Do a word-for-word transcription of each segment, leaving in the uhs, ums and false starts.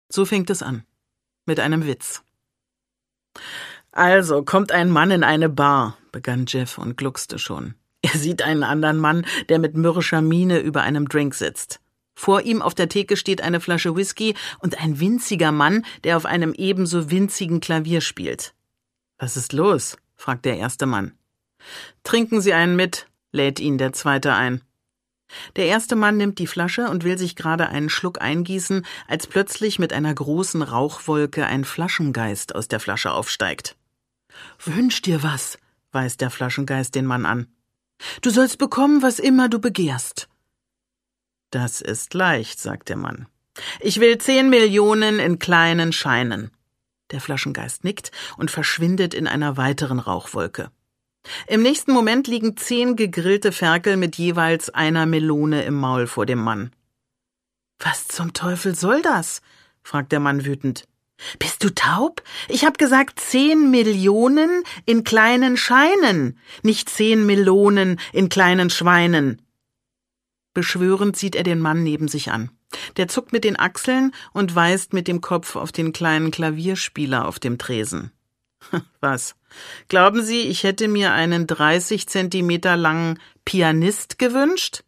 So fängt es an. Mit einem Witz. Also kommt ein Mann in eine Bar, begann Jeff und gluckste schon. Er sieht einen anderen Mann, der mit mürrischer Miene über einem Drink sitzt. Vor ihm auf der Theke steht eine Flasche Whisky und ein winziger Mann, der auf einem ebenso winzigen Klavier spielt. »Was ist los?« fragt der erste Mann. »Trinken Sie einen mit«, lädt ihn der zweite ein. Der erste Mann nimmt die Flasche und will sich gerade einen Schluck eingießen, als plötzlich mit einer großen Rauchwolke ein Flaschengeist aus der Flasche aufsteigt. »Wünsch dir was«, weist der Flaschengeist den Mann an. »Du sollst bekommen, was immer du begehrst.« »Das ist leicht«, sagt der Mann. »Ich will zehn Millionen in kleinen Scheinen.« Der Flaschengeist nickt und verschwindet in einer weiteren Rauchwolke. Im nächsten Moment liegen zehn gegrillte Ferkel mit jeweils einer Melone im Maul vor dem Mann. »Was zum Teufel soll das?« fragt der Mann wütend. »Bist du taub? Ich hab gesagt zehn Millionen in kleinen Scheinen, nicht zehn Melonen in kleinen Schweinen.« Beschwörend sieht er den Mann neben sich an. Der zuckt mit den Achseln und weist mit dem Kopf auf den kleinen Klavierspieler auf dem Tresen. »Was? Glauben Sie, ich hätte mir einen dreißig Zentimeter langen Pianist gewünscht?«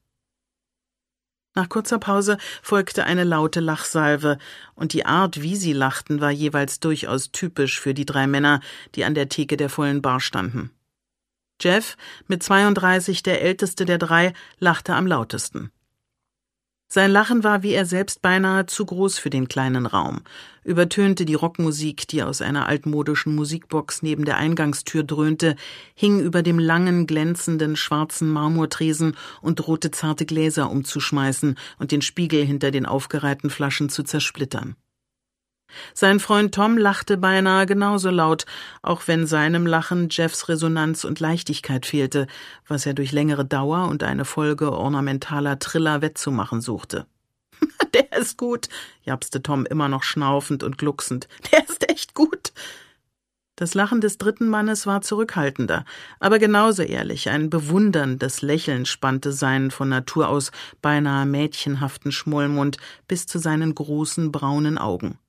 Nach kurzer Pause folgte eine laute Lachsalve, und die Art, wie sie lachten, war jeweils durchaus typisch für die drei Männer, die an der Theke der vollen Bar standen. Jeff, mit zweiunddreißig der älteste der drei, lachte am lautesten. Sein Lachen war wie er selbst beinahe zu groß für den kleinen Raum, übertönte die Rockmusik, die aus einer altmodischen Musikbox neben der Eingangstür dröhnte, hing über dem langen, glänzenden, schwarzen Marmortresen und drohte zarte Gläser umzuschmeißen und den Spiegel hinter den aufgereihten Flaschen zu zersplittern. Sein Freund Tom lachte beinahe genauso laut, auch wenn seinem Lachen Jeffs Resonanz und Leichtigkeit fehlte, was er durch längere Dauer und eine Folge ornamentaler Triller wettzumachen suchte. »Der ist gut«, japste Tom immer noch schnaufend und glucksend. »Der ist echt gut.« Das Lachen des dritten Mannes war zurückhaltender, aber genauso ehrlich, ein bewunderndes Lächeln spannte seinen von Natur aus beinahe mädchenhaften Schmollmund bis zu seinen großen braunen Augen.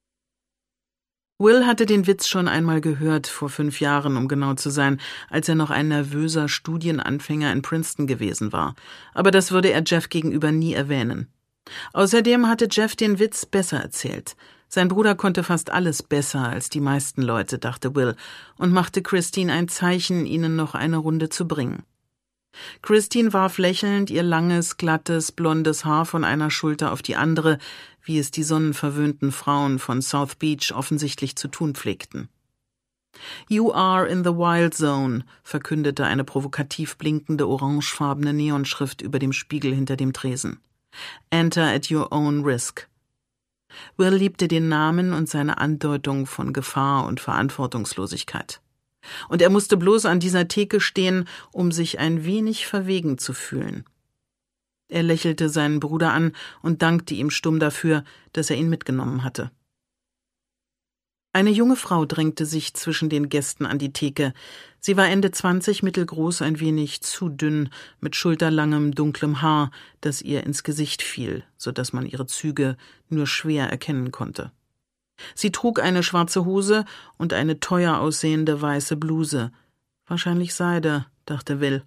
Will hatte den Witz schon einmal gehört, vor fünf Jahren, um genau zu sein, als er noch ein nervöser Studienanfänger in Princeton gewesen war. Aber das würde er Jeff gegenüber nie erwähnen. Außerdem hatte Jeff den Witz besser erzählt. Sein Bruder konnte fast alles besser als die meisten Leute, dachte Will, und machte Christine ein Zeichen, ihnen noch eine Runde zu bringen. Christine warf lächelnd ihr langes, glattes, blondes Haar von einer Schulter auf die andere, wie es die sonnenverwöhnten Frauen von South Beach offensichtlich zu tun pflegten. »You are in the wild zone«, verkündete eine provokativ blinkende orangefarbene Neonschrift über dem Spiegel hinter dem Tresen. »Enter at your own risk.« Will liebte den Namen und seine Andeutung von Gefahr und Verantwortungslosigkeit. Und er musste bloß an dieser Theke stehen, um sich ein wenig verwegen zu fühlen. Er lächelte seinen Bruder an und dankte ihm stumm dafür, dass er ihn mitgenommen hatte. Eine junge Frau drängte sich zwischen den Gästen an die Theke. Sie war Ende zwanzig, mittelgroß, ein wenig zu dünn, mit schulterlangem, dunklem Haar, das ihr ins Gesicht fiel, so dass man ihre Züge nur schwer erkennen konnte. Sie trug eine schwarze Hose und eine teuer aussehende weiße Bluse. Wahrscheinlich Seide, dachte Will.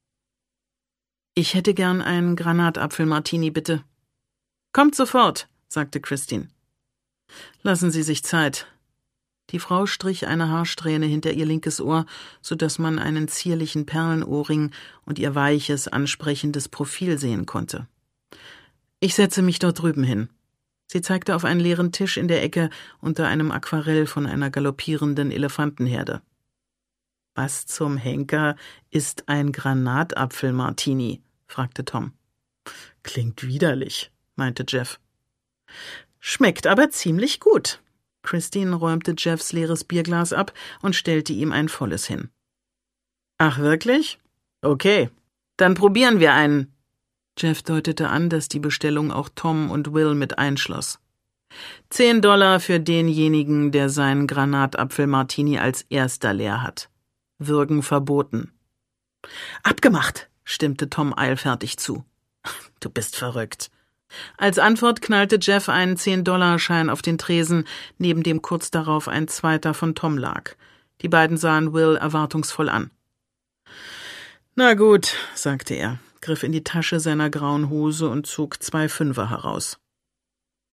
»Ich hätte gern einen Granatapfel-Martini, bitte.« »Kommt sofort«, sagte Christine. »Lassen Sie sich Zeit.« Die Frau strich eine Haarsträhne hinter ihr linkes Ohr, so dass man einen zierlichen Perlenohrring und ihr weiches, ansprechendes Profil sehen konnte. »Ich setze mich dort drüben hin.« Sie zeigte auf einen leeren Tisch in der Ecke unter einem Aquarell von einer galoppierenden Elefantenherde. »Was zum Henker ist ein Granatapfel-Martini?« fragte Tom. »Klingt widerlich«, meinte Jeff. »Schmeckt aber ziemlich gut.« Christine räumte Jeffs leeres Bierglas ab und stellte ihm ein volles hin. »Ach, wirklich? Okay, dann probieren wir einen.« Jeff deutete an, dass die Bestellung auch Tom und Will mit einschloss. Zehn Dollar für denjenigen, der seinen Granatapfel-Martini als erster leer hat. Würgen verboten. »Abgemacht«, stimmte Tom eilfertig zu. »Du bist verrückt«, Als Antwort knallte Jeff einen zehn-Dollar-Schein auf den Tresen, neben dem kurz darauf ein zweiter von Tom lag. Die beiden sahen Will erwartungsvoll an. »Na gut«, sagte er, griff in die Tasche seiner grauen Hose und zog zwei Fünfer heraus.